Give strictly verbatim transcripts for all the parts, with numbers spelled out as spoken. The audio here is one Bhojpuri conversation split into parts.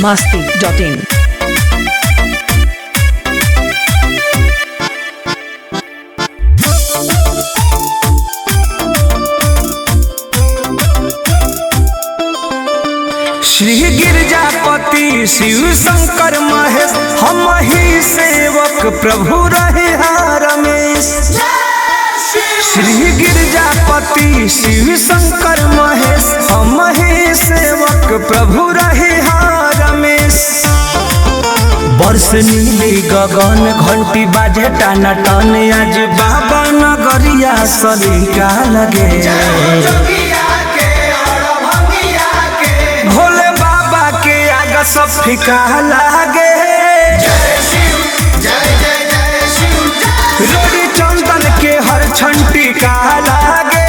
masti dot in. Shri Girijapati Shiv Shankar Mahesh हम ही सेवक प्रभु रहे रमेश। श्री गिरजापति शिव शंकर महेश हम ही सेवक प्रभु रहे रमेश। वर्ष नीली गगन घंटी बाजे टाना टन आज बाबा नगरिया सलीका लगे। भोले बाबा के आगे सब फीका लागे। रोड़ी चंदन के हर छंटी का लागे।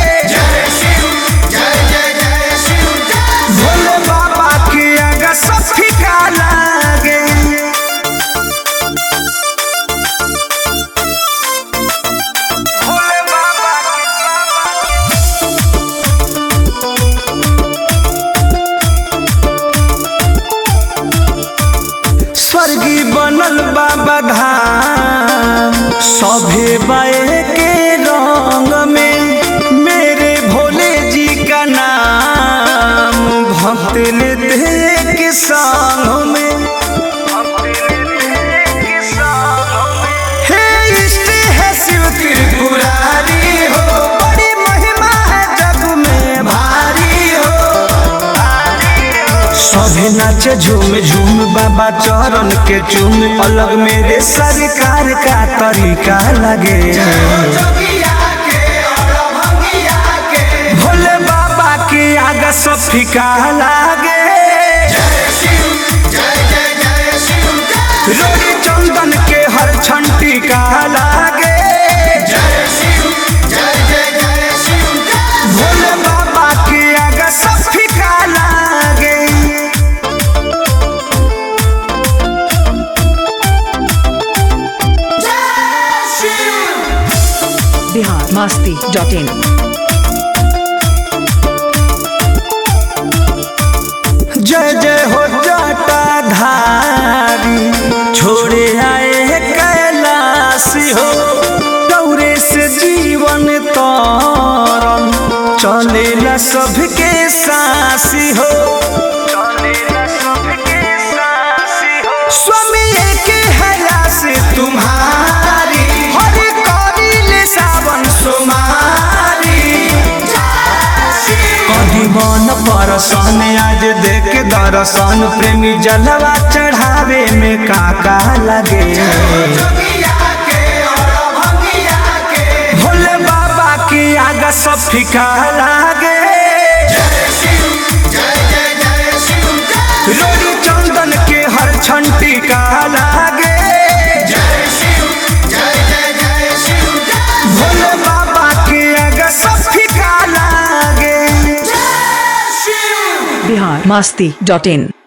भोले बाबा के आगे सब फीका लागे। भोले बाबा स्वर्गी बनल बाबा धाम सभे बाए के रंग में मेरे भोले जी का नाम भक्त लेते के संग में। हे इष्ट है शिव त्रिपुरारी हो बड़ी महिमा है जग में भारी हो। सभी नाचे झूम झूम बाबा चरण के चूम अलग मेरे सरकार का तरीका लगे। भोले बाबा के आगे सब फीका लागे। रोड़ी चंदन के हर छंटी का लागे। भोले बाबा के आगे सब फीका लागे। Bihar masti dot in. जय जय हो जाटा धारी छोड़े आए कैलाशी हो। दौरे से जीवन तरन चलेला सबके सासी हो। स्वामी एक हया से तुम्हारी हरि करिले सावन सुमारी। कदी मन परसन आज देख दर्शन प्रेमी जलवा चढ़ावे में काका लगे। भोले बाबा के आगे सब फीका लागे। रोड़ी चंदन के हर छंटी का लागे। भोले बाबा के आगे सब फीका लागे। Bihar masti dot in.